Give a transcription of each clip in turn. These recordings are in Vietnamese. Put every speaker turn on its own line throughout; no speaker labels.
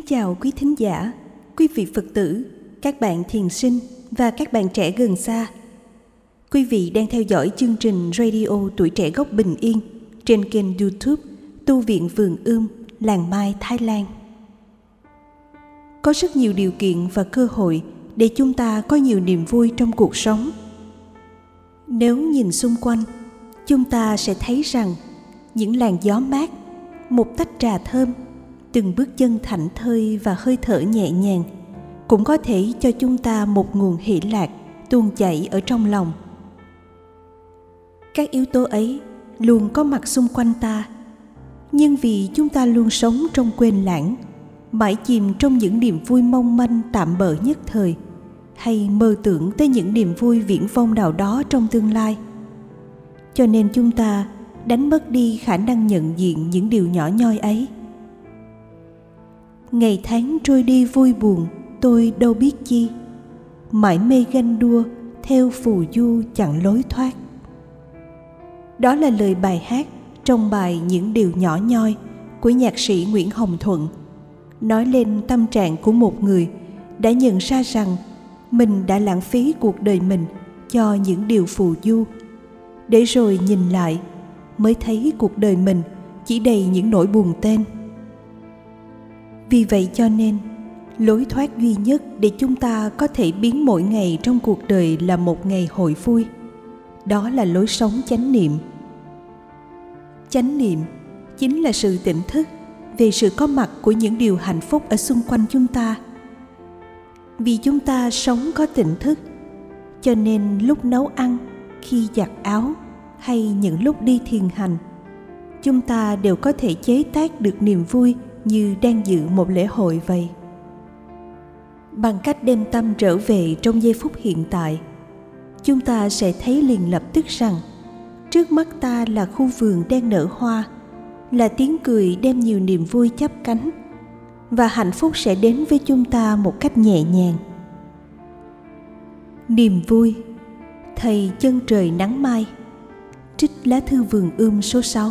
chào quý thính giả, quý vị Phật tử, các bạn thiền sinh và các bạn trẻ gần xa. Quý vị đang theo dõi chương trình Radio Tuổi Trẻ Gốc Bình Yên trên kênh YouTube Tu Viện Vườn Ươm, Làng Mai, Thái Lan. Có rất nhiều điều kiện và cơ hội để chúng ta có nhiều niềm vui trong cuộc sống. Nếu nhìn xung quanh, chúng ta sẽ thấy rằng những làn gió mát, một tách trà thơm, từng bước chân thảnh thơi và hơi thở nhẹ nhàng cũng có thể cho chúng ta một nguồn hỷ lạc tuôn chảy ở trong lòng. Các yếu tố ấy luôn có mặt xung quanh ta, nhưng vì chúng ta luôn sống trong quên lãng, mãi chìm trong những niềm vui mong manh tạm bợ nhất thời, hay mơ tưởng tới những niềm vui viển vông nào đó trong tương lai, cho nên chúng ta đánh mất đi khả năng nhận diện những điều nhỏ nhoi ấy. Ngày tháng trôi đi vui buồn, tôi đâu biết chi, mãi mê ganh đua theo phù du chẳng lối thoát. Đó là lời bài hát trong bài Những Điều Nhỏ Nhoi của nhạc sĩ Nguyễn Hồng Thuận, nói lên tâm trạng của một người đã nhận ra rằng mình đã lãng phí cuộc đời mình cho những điều phù du, để rồi nhìn lại mới thấy cuộc đời mình chỉ đầy những nỗi buồn tên. Vì vậy cho nên, lối thoát duy nhất để chúng ta có thể biến mỗi ngày trong cuộc đời là một ngày hội vui, đó là lối sống chánh niệm. Chánh niệm chính là sự tỉnh thức về sự có mặt của những điều hạnh phúc ở xung quanh chúng ta. Vì chúng ta sống có tỉnh thức, cho nên lúc nấu ăn, khi giặt áo hay những lúc đi thiền hành, chúng ta đều có thể chế tác được niềm vui như đang dự một lễ hội vậy. Bằng cách đem tâm trở về trong giây phút hiện tại, chúng ta sẽ thấy liền lập tức rằng trước mắt ta là khu vườn đang nở hoa, là tiếng cười đem nhiều niềm vui chắp cánh, và hạnh phúc sẽ đến với chúng ta một cách nhẹ nhàng. Niềm vui, thầy Chân Trời Nắng Mai. Trích lá thư Vườn Ươm số 6.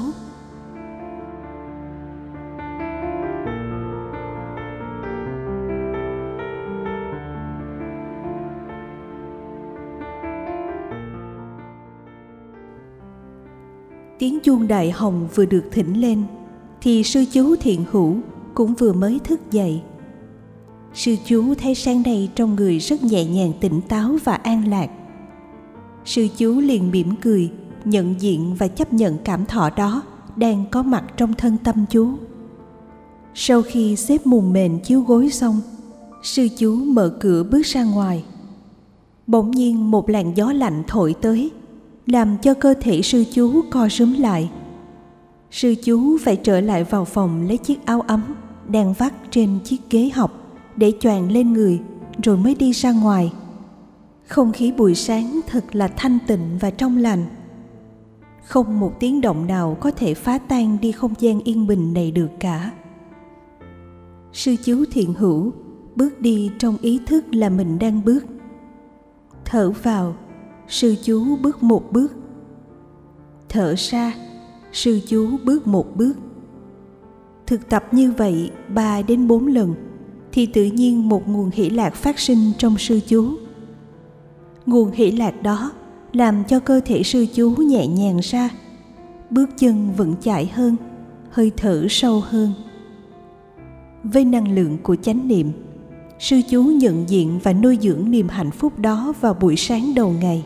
Tiếng chuông đại hồng vừa được thỉnh lên thì sư chú Thiện Hữu cũng vừa mới thức dậy. Sư chú thấy sáng nay trong người rất nhẹ nhàng, tỉnh táo và an lạc. Sư chú liền mỉm cười, nhận diện và chấp nhận cảm thọ đó đang có mặt trong thân tâm chú. Sau khi xếp mùng mền chiếu gối xong, sư chú mở cửa bước ra ngoài. Bỗng nhiên một làn gió lạnh thổi tới, làm cho cơ thể sư chú co rúm lại. Sư chú phải trở lại vào phòng lấy chiếc áo ấm đang vắt trên chiếc ghế học để choàng lên người, rồi mới đi ra ngoài. Không khí buổi sáng thật là thanh tịnh và trong lành. Không một tiếng động nào có thể phá tan đi không gian yên bình này được cả. Sư chú Thiện Hữu bước đi trong ý thức là mình đang bước. Thở vào, sư chú bước một bước. Thở ra, sư chú bước một bước. Thực tập như vậy 3 đến 4 lần thì tự nhiên một nguồn hỷ lạc phát sinh trong sư chú. Nguồn hỷ lạc đó làm cho cơ thể sư chú nhẹ nhàng ra, bước chân vững chãi hơn, hơi thở sâu hơn. Với năng lượng của chánh niệm, sư chú nhận diện và nuôi dưỡng niềm hạnh phúc đó vào buổi sáng đầu ngày.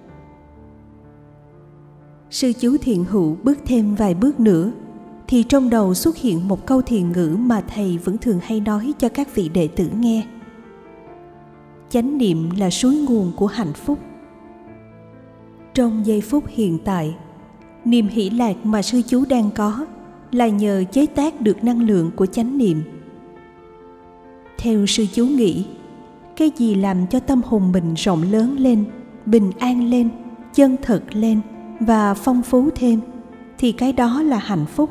Sư chú Thiện Hữu bước thêm vài bước nữa thì trong đầu xuất hiện một câu thiền ngữ mà thầy vẫn thường hay nói cho các vị đệ tử nghe. Chánh niệm là suối nguồn của hạnh phúc. Trong giây phút hiện tại, niềm hỷ lạc mà sư chú đang có là nhờ chế tác được năng lượng của chánh niệm. Theo sư chú nghĩ, cái gì làm cho tâm hồn mình rộng lớn lên, bình an lên, chân thật lên và phong phú thêm, thì cái đó là hạnh phúc.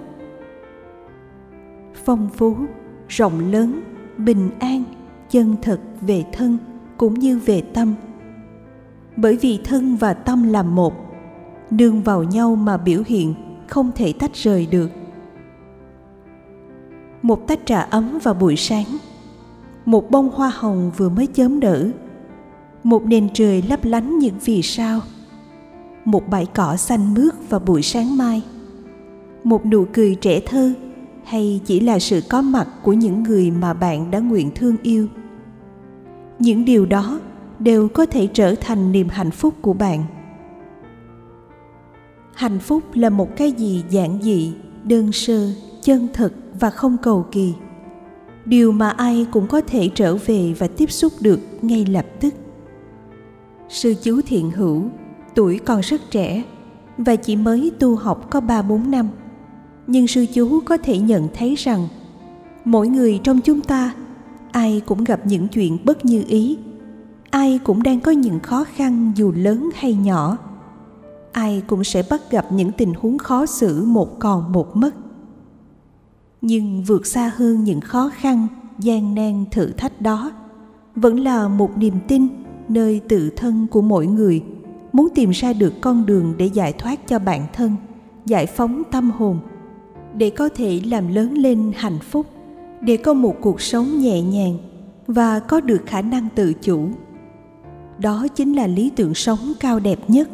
Phong phú, rộng lớn, bình an, chân thật về thân cũng như về tâm. Bởi vì thân và tâm là một, nương vào nhau mà biểu hiện, không thể tách rời được. Một tách trà ấm vào buổi sáng một bông hoa hồng vừa mới chớm nở, một nền trời lấp lánh những vì sao, một bãi cỏ xanh mướt vào buổi sáng mai, một nụ cười trẻ thơ, hay chỉ là sự có mặt của những người mà bạn đã nguyện thương yêu. Những điều đó đều có thể trở thành niềm hạnh phúc của bạn. Hạnh phúc là một cái gì giản dị, đơn sơ, chân thực và không cầu kỳ. Điều mà ai cũng có thể trở về và tiếp xúc được ngay lập tức. Sư chú Thiện Hữu, tuổi còn rất trẻ và chỉ mới tu học có 3-4 năm. Nhưng sư chú có thể nhận thấy rằng mỗi người trong chúng ta, ai cũng gặp những chuyện bất như ý, ai cũng đang có những khó khăn dù lớn hay nhỏ, ai cũng sẽ bắt gặp những tình huống khó xử một còn một mất. Nhưng vượt xa hơn những khó khăn, gian nan, thử thách đó vẫn là một niềm tin nơi tự thân của mỗi người muốn tìm ra được con đường để giải thoát cho bản thân, giải phóng tâm hồn, để có thể làm lớn lên hạnh phúc, để có một cuộc sống nhẹ nhàng và có được khả năng tự chủ. Đó chính là lý tưởng sống cao đẹp nhất.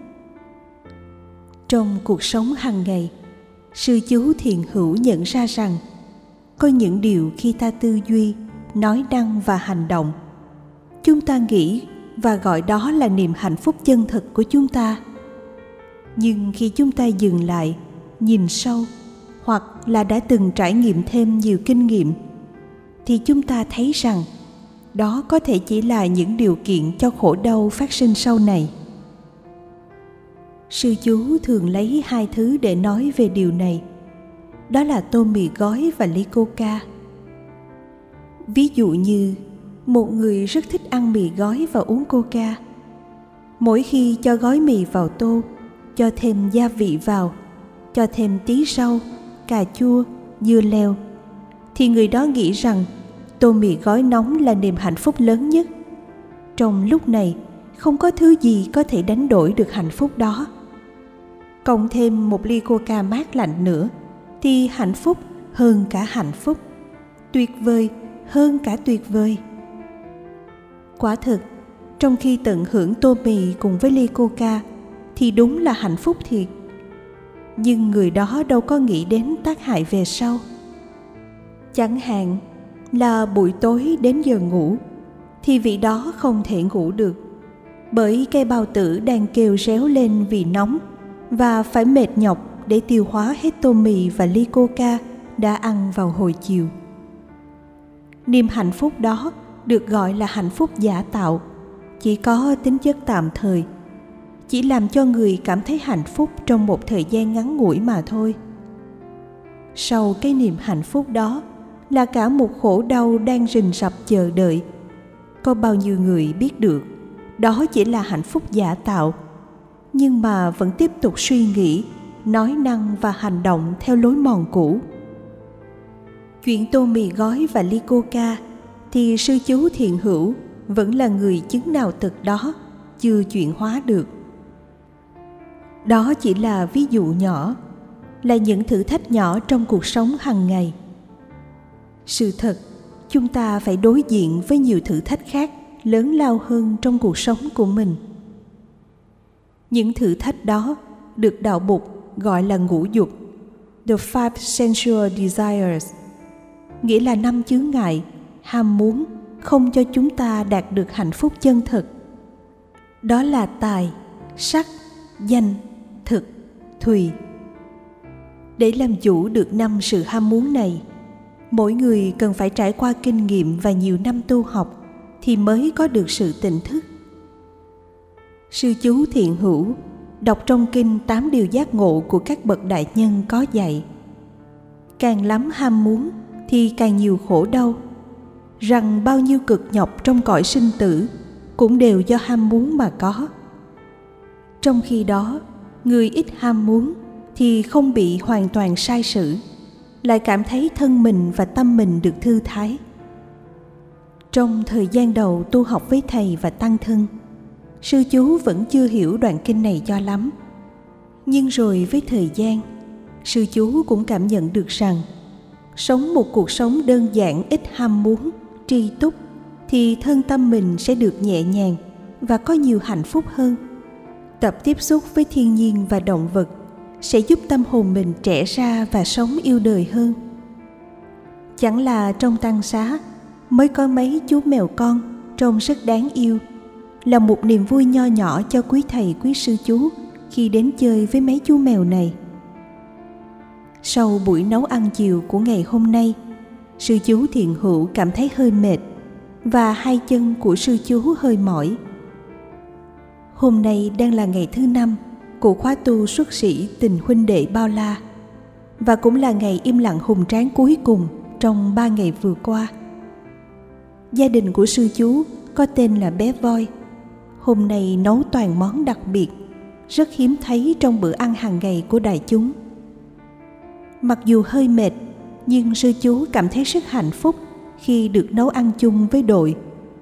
Trong cuộc sống hàng ngày, sư chú Thiện Hữu nhận ra rằng có những điều khi ta tư duy, nói năng và hành động, chúng ta nghĩ và gọi đó là niềm hạnh phúc chân thực của chúng ta. Nhưng khi chúng ta dừng lại, nhìn sâu, hoặc là đã từng trải nghiệm thêm nhiều kinh nghiệm, thì chúng ta thấy rằng đó có thể chỉ là những điều kiện cho khổ đau phát sinh sau này. Sư chú thường lấy 2 thứ để nói về điều này, đó là tô mì gói và ly coca. Ví dụ như một người rất thích ăn mì gói và uống coca. Mỗi khi cho gói mì vào tô, cho thêm gia vị vào, cho thêm tí rau, cà chua, dưa leo, thì người đó nghĩ rằng tô mì gói nóng là niềm hạnh phúc lớn nhất. Trong lúc này, không có thứ gì có thể đánh đổi được hạnh phúc đó. Cộng thêm một ly coca mát lạnh nữa, thì hạnh phúc hơn cả hạnh phúc, tuyệt vời hơn cả tuyệt vời. Quả thực, trong khi tận hưởng tô mì cùng với ly coca, thì đúng là hạnh phúc thiệt. Nhưng người đó đâu có nghĩ đến tác hại về sau. Chẳng hạn là buổi tối đến giờ ngủ, thì vị đó không thể ngủ được, bởi cây bao tử đang kêu réo lên vì nóng và phải mệt nhọc để tiêu hóa hết tô mì và ly coca đã ăn vào hồi chiều. Niềm hạnh phúc đó được gọi là hạnh phúc giả tạo, chỉ có tính chất tạm thời, chỉ làm cho người cảm thấy hạnh phúc trong một thời gian ngắn ngủi mà thôi. Sau cái niềm hạnh phúc đó là cả một khổ đau đang rình rập chờ đợi. Có bao nhiêu người biết được đó chỉ là hạnh phúc giả tạo, nhưng mà vẫn tiếp tục suy nghĩ, nói năng và hành động theo lối mòn cũ. Chuyện tô mì gói và ly coca thì sư chú Thiện Hữu vẫn là người chứng nào thực đó, chưa chuyển hóa được. Đó chỉ là ví dụ nhỏ, là những thử thách nhỏ trong cuộc sống hàng ngày. Sự thật, chúng ta phải đối diện với nhiều thử thách khác lớn lao hơn trong cuộc sống của mình. Những thử thách đó được đạo Bụt gọi là ngũ dục, the five sensual desires, nghĩa là 5 chướng ngại, ham muốn không cho chúng ta đạt được hạnh phúc chân thực. Đó là tài, sắc, danh, thực, thùy. Để làm chủ được 5 sự ham muốn này, mỗi người cần phải trải qua kinh nghiệm và nhiều năm tu học thì mới có được sự tỉnh thức. Sư chú Thiện Hữu đọc trong kinh 8 điều giác ngộ của các bậc đại nhân có dạy: càng lắm ham muốn thì càng nhiều khổ đau, rằng bao nhiêu cực nhọc trong cõi sinh tử cũng đều do ham muốn mà có. Trong khi đó, người ít ham muốn thì không bị hoàn toàn sai sử, lại cảm thấy thân mình và tâm mình được thư thái. Trong thời gian đầu tu học với thầy và tăng thân, sư chú vẫn chưa hiểu đoạn kinh này cho lắm. Nhưng rồi với thời gian, sư chú cũng cảm nhận được rằng sống một cuộc sống đơn giản ít ham muốn tri túc thì thân tâm mình sẽ được nhẹ nhàng và có nhiều hạnh phúc hơn. Tập tiếp xúc với thiên nhiên và động vật sẽ giúp tâm hồn mình trẻ ra và sống yêu đời hơn. Chẳng là trong tăng xá mới có mấy chú mèo con trông rất đáng yêu, là một niềm vui nho nhỏ cho quý thầy quý sư chú khi đến chơi với mấy chú mèo này. Sau buổi nấu ăn chiều của ngày hôm nay, sư chú Thiện Hữu cảm thấy hơi mệt và hai chân của sư chú hơi mỏi. Hôm nay đang là ngày thứ 5 của khóa tu xuất sĩ Tình huynh đệ Bao La, và cũng là ngày im lặng hùng tráng cuối cùng trong 3 ngày vừa qua. Gia đình của sư chú có tên là Bé Voi. Hôm nay nấu toàn món đặc biệt, rất hiếm thấy trong bữa ăn hàng ngày của đại chúng. Mặc dù hơi mệt, nhưng sư chú cảm thấy rất hạnh phúc khi được nấu ăn chung với đội.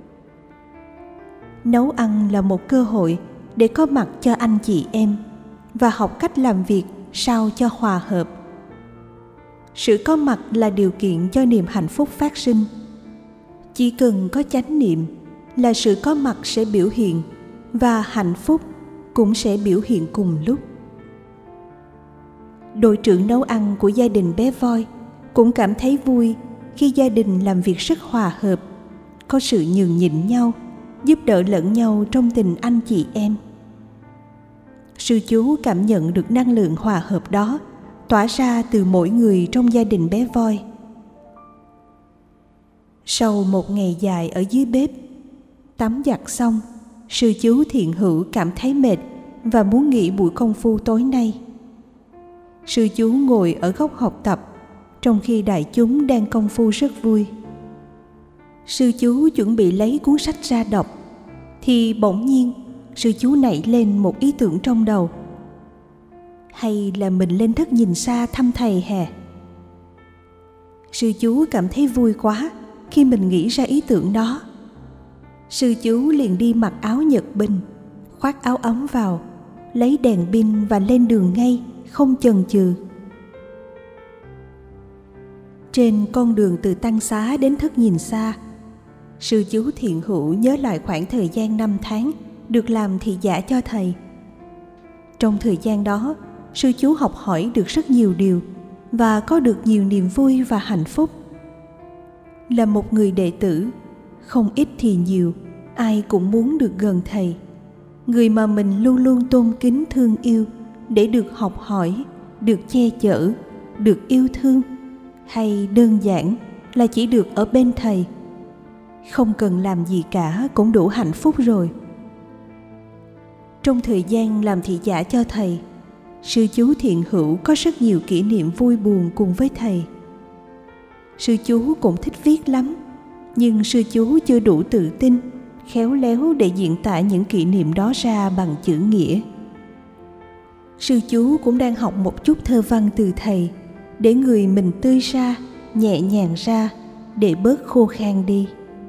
Nấu ăn là một cơ hội để có mặt cho anh chị em và học cách làm việc sao cho hòa hợp. Sự có mặt là điều kiện cho niềm hạnh phúc phát sinh. Chỉ cần có chánh niệm là sự có mặt sẽ biểu hiện và hạnh phúc cũng sẽ biểu hiện cùng lúc. Đội trưởng nấu ăn của gia đình Bé Voi cũng cảm thấy vui khi gia đình làm việc rất hòa hợp, có sự nhường nhịn nhau, giúp đỡ lẫn nhau trong tình anh chị em. Sư chú cảm nhận được năng lượng hòa hợp đó tỏa ra từ mỗi người trong gia đình Bé Voi. Sau một ngày dài ở dưới bếp, tắm giặt xong, sư chú Thiện Hữu cảm thấy mệt và muốn nghỉ buổi công phu tối nay. Sư chú ngồi ở góc học tập, trong khi đại chúng đang công phu rất vui. Sư chú chuẩn bị lấy cuốn sách ra đọc, thì bỗng nhiên sư chú nảy lên một ý tưởng trong đầu. Hay là mình lên thất nhìn xa thăm thầy hè? Sư chú cảm thấy vui quá khi mình nghĩ ra ý tưởng đó. Sư chú liền đi mặc áo nhật binh, khoác áo ấm vào, lấy đèn pin và lên đường ngay, không chần chừ. Trên con đường từ Tăng Xá đến thất nhìn xa, sư chú Thiện Hữu nhớ lại khoảng thời gian 5 tháng được làm thị giả cho thầy. Trong thời gian đó, sư chú học hỏi được rất nhiều điều và có được nhiều niềm vui và hạnh phúc. Là một người đệ tử, không ít thì nhiều, ai cũng muốn được gần thầy, người mà mình luôn luôn tôn kính thương yêu, để được học hỏi, được che chở, được yêu thương, hay đơn giản là chỉ được ở bên thầy. Không cần làm gì cả cũng đủ hạnh phúc rồi. Trong thời gian làm thị giả cho thầy, sư chú Thiện Hữu có rất nhiều kỷ niệm vui buồn cùng với thầy. Sư chú cũng thích viết lắm, nhưng sư chú chưa đủ tự tin, khéo léo để diễn tả những kỷ niệm đó ra bằng chữ nghĩa. Sư chú cũng đang học một chút thơ văn từ thầy, để người mình tươi ra, nhẹ nhàng ra, để bớt khô khan đi.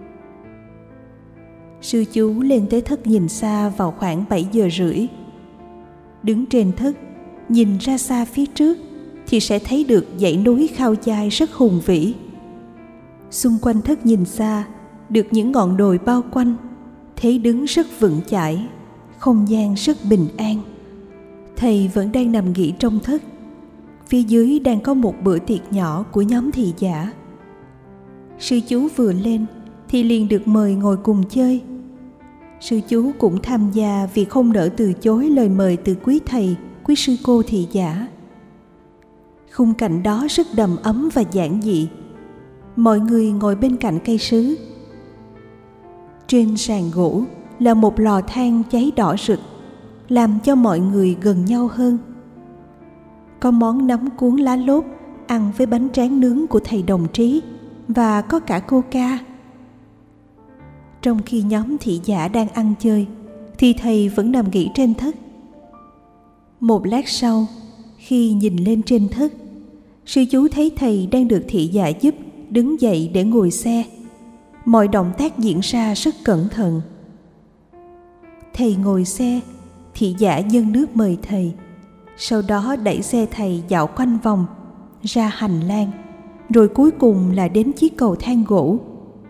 Sư chú lên tới thất nhìn xa vào khoảng 7 giờ rưỡi. Đứng trên thất, nhìn ra xa phía trước thì sẽ thấy được dãy núi Khao Chai rất hùng vĩ. Xung quanh thất nhìn xa được những ngọn đồi bao quanh, thế đứng rất vững chãi, không gian rất bình an. Thầy vẫn đang nằm nghỉ trong thất. Phía dưới đang có một bữa tiệc nhỏ của nhóm thị giả. Sư chú vừa lên thì liền được mời ngồi cùng chơi. Sư chú cũng tham gia vì không nỡ từ chối lời mời từ quý thầy, quý sư cô thị giả. Khung cảnh đó rất đầm ấm và giản dị. Mọi người ngồi bên cạnh cây sứ. Trên sàn gỗ là một lò than cháy đỏ rực, làm cho mọi người gần nhau hơn. Có món nấm cuốn lá lốt ăn với bánh tráng nướng của thầy Đồng Trí, và có cả coca. Trong khi nhóm thị giả đang ăn chơi thì thầy vẫn nằm nghỉ trên thất. Một lát sau, khi nhìn lên trên thất, sư chú thấy thầy đang được thị giả giúp đứng dậy để ngồi xe. Mọi động tác diễn ra rất cẩn thận. Thầy ngồi xe, thị giả dâng nước mời thầy, sau đó đẩy xe thầy dạo quanh vòng, ra hành lang, rồi cuối cùng là đến chiếc cầu thang gỗ.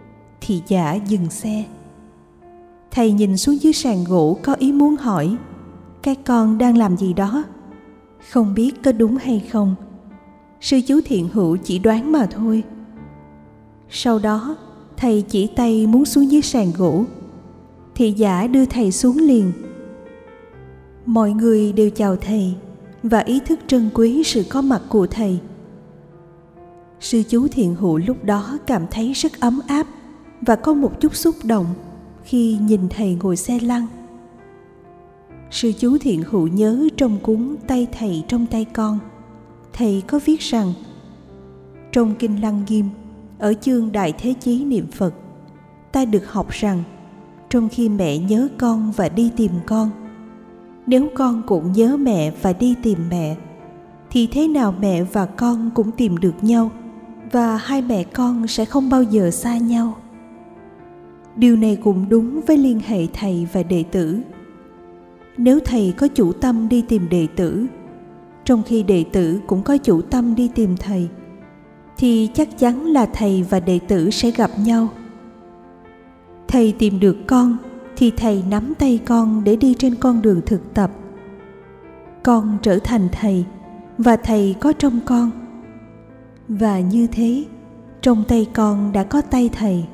thị giả dừng xe. Thầy nhìn xuống dưới sàn gỗ có ý muốn hỏi: các con đang làm gì đó? Không biết có đúng hay không. Sư chú Thiện Hữu chỉ đoán mà thôi. Sau đó thầy chỉ tay muốn xuống dưới sàn gỗ. Thị giả đưa thầy xuống liền. Mọi người đều chào thầy và ý thức trân quý sự có mặt của thầy. Sư chú Thiện Hữu lúc đó cảm thấy rất ấm áp và có một chút xúc động khi nhìn thầy ngồi xe lăn. Sư chú Thiện Hữu nhớ trong cuốn Tay Thầy trong tay con, thầy có viết rằng: trong Kinh Lăng Nghiêm, ở chương Đại Thế Chí niệm Phật, ta được học rằng trong khi mẹ nhớ con và đi tìm con, nếu con cũng nhớ mẹ và đi tìm mẹ, thì thế nào mẹ và con cũng tìm được nhau, và hai mẹ con sẽ không bao giờ xa nhau. Điều này cũng đúng với liên hệ thầy và đệ tử. Nếu thầy có chủ tâm đi tìm đệ tử, trong khi đệ tử cũng có chủ tâm đi tìm thầy, thì chắc chắn là thầy và đệ tử sẽ gặp nhau. Thầy tìm được con thì thầy nắm tay con để đi trên con đường thực tập. Con trở thành thầy và thầy có trong con. Và như thế, trong tay con đã có tay thầy.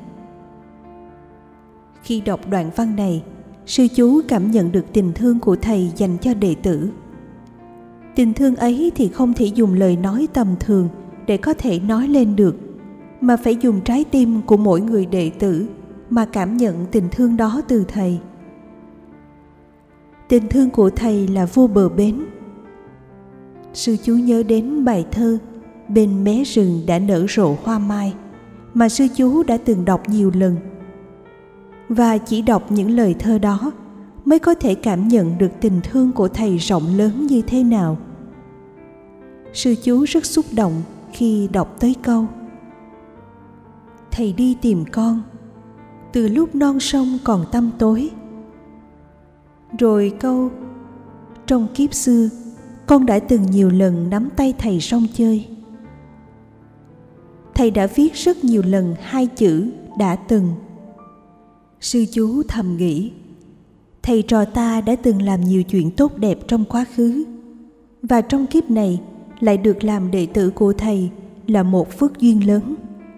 Khi đọc đoạn văn này, sư chú cảm nhận được tình thương của thầy dành cho đệ tử. Tình thương ấy thì không thể dùng lời nói tầm thường để có thể nói lên được, mà phải dùng trái tim của mỗi người đệ tử mà cảm nhận tình thương đó từ thầy. Tình thương của thầy là vô bờ bến. Sư chú nhớ đến bài thơ Bên mé rừng đã nở rộ hoa mai mà sư chú đã từng đọc nhiều lần. Và chỉ đọc những lời thơ đó mới có thể cảm nhận được tình thương của thầy rộng lớn như thế nào. Sư chú rất xúc động khi đọc tới câu: thầy đi tìm con từ lúc non sông còn tăm tối. Rồi câu: trong kiếp xưa con đã từng nhiều lần nắm tay thầy song chơi. Thầy đã viết rất nhiều lần hai chữ đã từng. Sư chú thầm nghĩ, thầy trò ta đã từng làm nhiều chuyện tốt đẹp trong quá khứ, và trong kiếp này lại được làm đệ tử của thầy là một phước duyên lớn.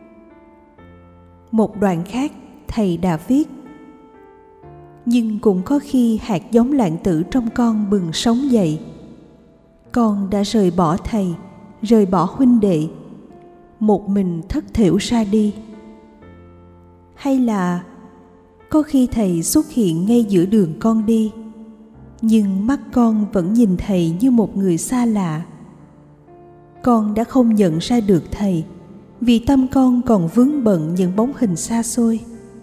Một đoạn khác thầy đã viết: nhưng cũng có khi hạt giống lạng tử trong con bừng sống dậy. Con đã rời bỏ thầy, rời bỏ huynh đệ, một mình thất thểu ra đi. Hay là có khi thầy xuất hiện ngay giữa đường con đi, nhưng mắt con vẫn nhìn thầy như một người xa lạ. Con đã không nhận ra được thầy vì tâm con còn vướng bận những bóng hình xa xôi.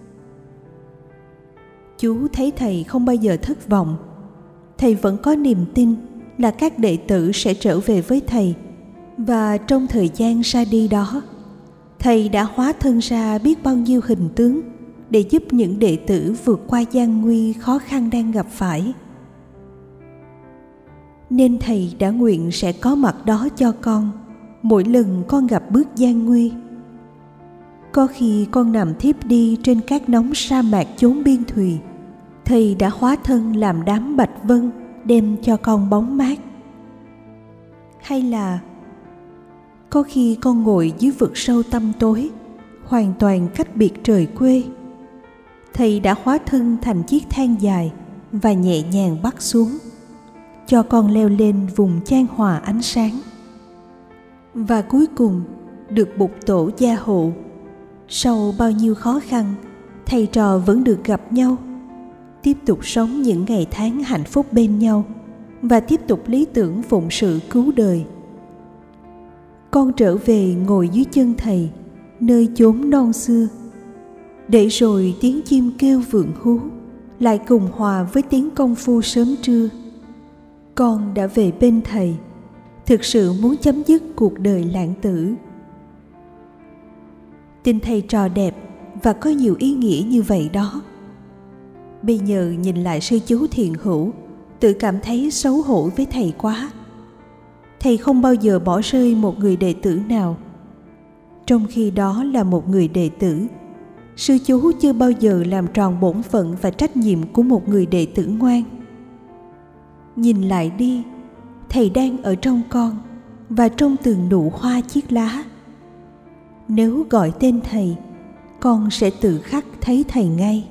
Chú thấy thầy không bao giờ thất vọng. Thầy vẫn có niềm tin là các đệ tử sẽ trở về với thầy. Và trong thời gian ra đi đó, thầy đã hóa thân ra biết bao nhiêu hình tướng để giúp những đệ tử vượt qua gian nguy khó khăn đang gặp phải. Nên thầy đã nguyện sẽ có mặt đó cho con mỗi lần con gặp bước gian nguy. Có khi con nằm thiếp đi trên cát nóng sa mạc chốn biên thùy, thầy đã hóa thân làm đám bạch vân đem cho con bóng mát. Hay là có khi con ngồi dưới vực sâu tăm tối, hoàn toàn cách biệt trời quê, thầy đã hóa thân thành chiếc thang dài và nhẹ nhàng bắt xuống, cho con leo lên vùng chan hòa ánh sáng. Và cuối cùng được Bụt Tổ gia hộ. Sau bao nhiêu khó khăn, thầy trò vẫn được gặp nhau, tiếp tục sống những ngày tháng hạnh phúc bên nhau và tiếp tục lý tưởng phụng sự cứu đời. Con trở về ngồi dưới chân thầy, nơi chốn non xưa, để rồi tiếng chim kêu vượng hú lại cùng hòa với tiếng công phu sớm trưa. Con đã về bên thầy, thực sự muốn chấm dứt cuộc đời lãng tử. Tình thầy trò đẹp và có nhiều ý nghĩa như vậy đó. Bây giờ nhìn lại sư chú Thiện Hữu, tự cảm thấy xấu hổ với thầy quá. Thầy không bao giờ bỏ rơi một người đệ tử nào. Trong khi đó là một người đệ tử, sư chú chưa bao giờ làm tròn bổn phận và trách nhiệm của một người đệ tử ngoan. Nhìn lại đi, thầy đang ở trong con và trong từng nụ hoa chiếc lá. Nếu gọi tên thầy, con sẽ tự khắc thấy thầy ngay.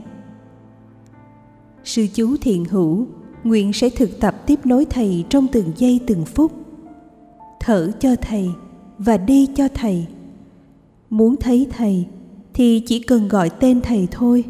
Sư chú thiện hữu nguyện sẽ thực tập tiếp nối thầy trong từng giây từng phút. Thở cho thầy và đi cho thầy. Muốn thấy thầy thì chỉ cần gọi tên thầy thôi.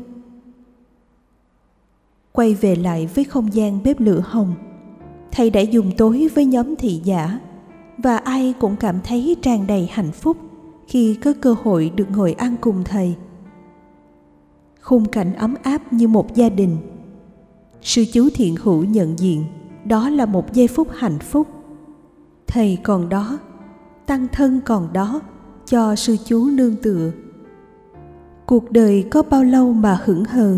Quay về lại với không gian bếp lửa hồng, thầy đã dùng tối với nhóm thị giả, và ai cũng cảm thấy tràn đầy hạnh phúc khi có cơ hội được ngồi ăn cùng thầy. Khung cảnh ấm áp như một gia đình. Sư chú thiện hữu nhận diện đó là một giây phút hạnh phúc. Thầy còn đó, tăng thân còn đó, cho sư chú nương tựa. Cuộc đời có bao lâu mà hững hờ.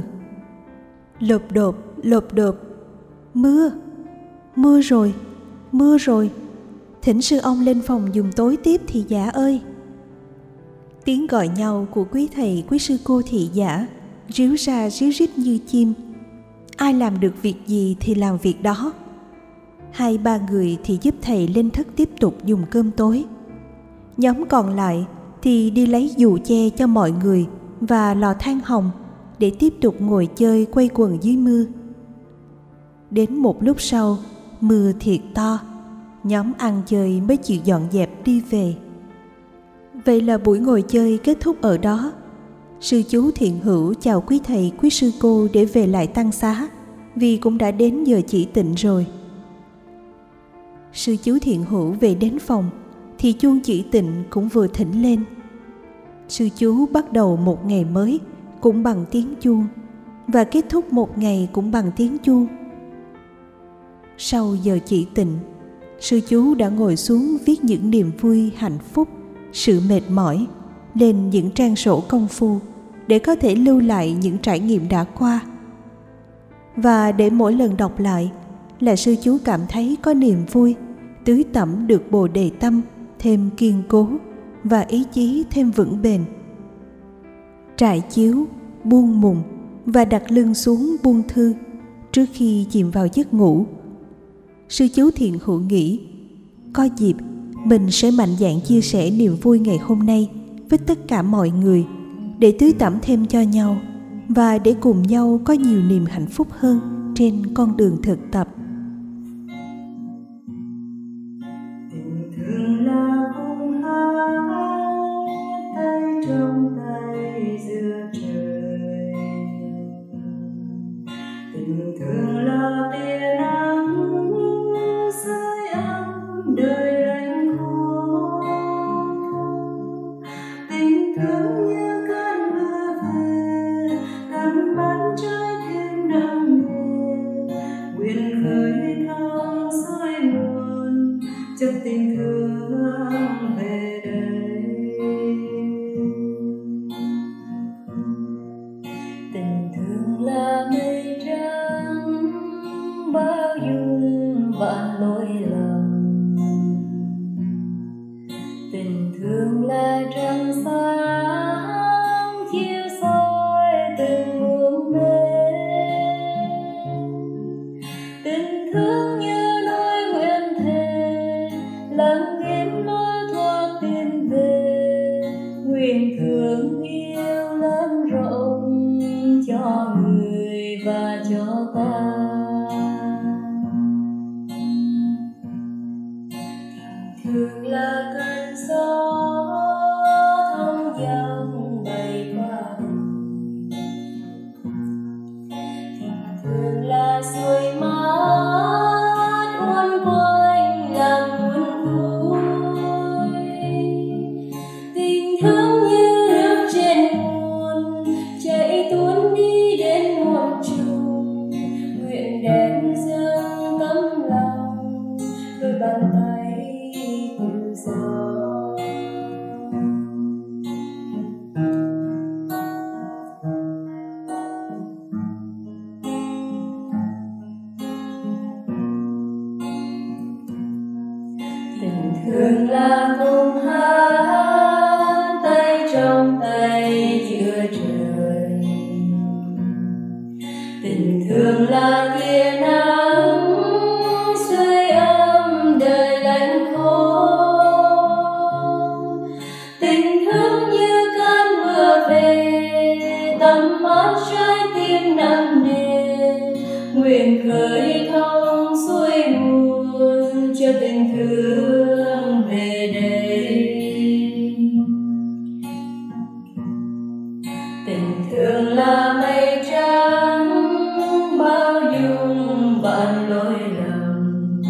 Lộp độp, mưa, mưa rồi, mưa rồi. Thỉnh sư ông lên phòng dùng tối tiếp thị giả ơi. Tiếng gọi nhau của quý thầy quý sư cô thị giả ríu ra ríu rít như chim. Ai làm được việc gì thì làm việc đó. 2-3 người thì giúp thầy lên thất tiếp tục dùng cơm tối. Nhóm còn lại thì đi lấy dù che cho mọi người và lò than hồng để tiếp tục ngồi chơi quây quần dưới mưa. Đến một lúc sau, mưa thiệt to, nhóm ăn chơi mới chịu dọn dẹp đi về. Vậy là buổi ngồi chơi kết thúc ở đó. Sư chú thiện hữu chào quý thầy quý sư cô để về lại tăng xá, vì cũng đã đến giờ chỉ tịnh rồi. Sư chú thiện hữu về đến phòng thì chuông chỉ tịnh cũng vừa thỉnh lên. Sư chú bắt đầu một ngày mới cũng bằng tiếng chuông, và kết thúc một ngày cũng bằng tiếng chuông. Sau giờ chỉ tịnh, sư chú đã ngồi xuống viết những niềm vui, hạnh phúc, sự mệt mỏi lên những trang sổ công phu để có thể lưu lại những trải nghiệm đã qua. Và để mỗi lần đọc lại là sư chú cảm thấy có niềm vui, tưới tẩm được bồ đề tâm thêm kiên cố và ý chí thêm vững bền. Trải chiếu, buông mùng và đặt lưng xuống buông thư trước khi chìm vào giấc ngủ. Sư chú thiện hữu nghĩ, có dịp mình sẽ mạnh dạn chia sẻ niềm vui ngày hôm nay với tất cả mọi người, để tưới tẩm thêm cho nhau và để cùng nhau có nhiều niềm hạnh phúc hơn trên con đường thực tập.
Tình thương là cung hát tay trong tay giữa trời. Tình thương là tia nắng sưởi ấm đời anh khô. Tình thương như cơn mưa về làm bắn trái tim nặng nề, nguyện khơi thao soi nguồn cho tình thương về đây. Tình thương là mây trắng bao dung vạn lỗi lầm. Tình thương là trăng sáng chiếu soi từng hướng bên. Tình thương như đôi nguyện thề lặng yên lối thoát tìm về, nguyện thương yêu lớn rộng cho người và cho ta. Thương là cơn gió thông dòng bay qua đời. Tình thương là suối mát uốn quanh làm buồn vui. Tình thương như nước trên nguồn chảy tuôn đi đến muôn trùng, là tia nắng sưởi ấm đời lạnh khô. Tình thương như cơn mưa về tắm mát trái tim nặng nề, nguyện khơi thông suối nguồn cho tình thương về đây. Tình thương là mây trắng bao dung vạn lỗi lầm.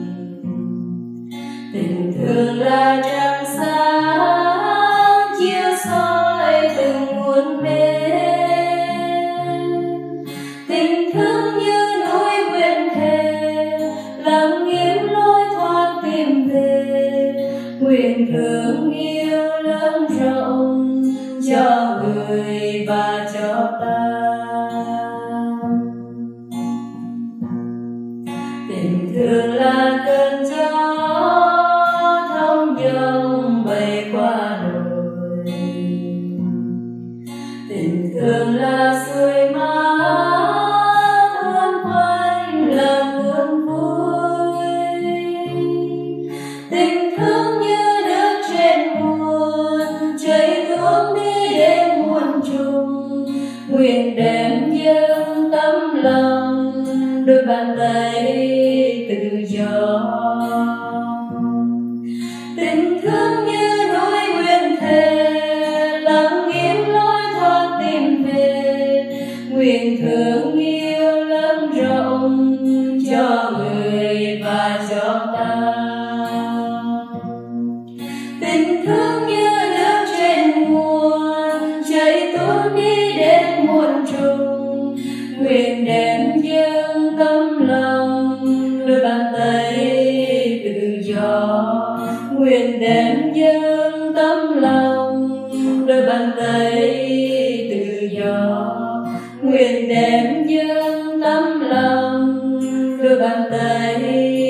Tình thương là trăng sáng chiếu soi từng muôn bên. Tình thương như núi nguyện thề lặng im lối thoát tìm về, nguyện thương yêu lớn rộng cho người và cho ta. Tình thương là cơn gió thông dong bay qua đồi. Tình thương là suối mát cuốn quanh lòng buồn vui. Tình thương như nước trên nguồn chảy tuôn đi đến muôn trùng, nguyện đem dâng tấm lòng đôi bàn tay tự do. Tình thương như núi nguyện thề lặng im lối thoát tìm về, nguyện thương yêu lớn rộng cho người và cho ta. Tình thương như nước trên nguồn chảy tuôn đi đến muôn trùng, nguyện đem dâng tấm lòng đôi bàn tay tự do. Nguyện đem dâng tấm lòng đôi bàn tay tự do. Nguyện đem dâng tấm lòng đôi bàn tay